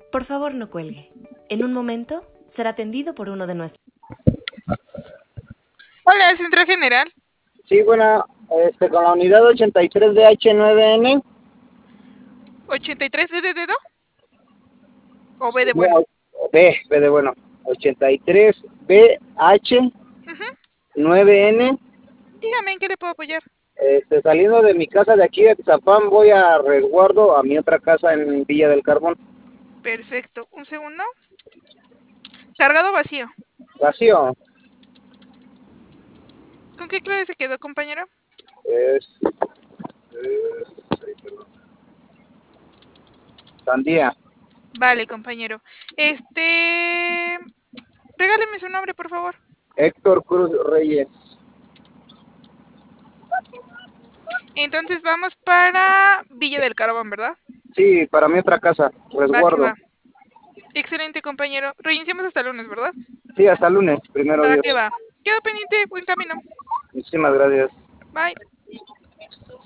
Por favor, no cuelgue. En un momento será atendido por uno de nuestros. Hola, Centro General. Sí, bueno, con la unidad 83DH9N. 83 de dedo. ¿O B de No, bueno? B de bueno. 83BH9N. Dígame, ¿en qué le puedo apoyar? Saliendo de mi casa de aquí de Tizapán, voy a resguardo a mi otra casa en Villa del Carbón. Perfecto. Un segundo. ¿Cargado o vacío? Vacío. ¿Con qué clave se quedó, compañero? Sandía. Vale, compañero. Regáleme su nombre, por favor. Héctor Cruz Reyes. Entonces vamos para Villa del Carbón, ¿verdad? Sí, para mi otra casa, Va que resguardo. va. Excelente, compañero. Reiniciamos hasta el lunes, ¿verdad? Sí, hasta lunes, primero Va Dios. que va. Quedo pendiente. Buen camino. Muchísimas gracias. Bye.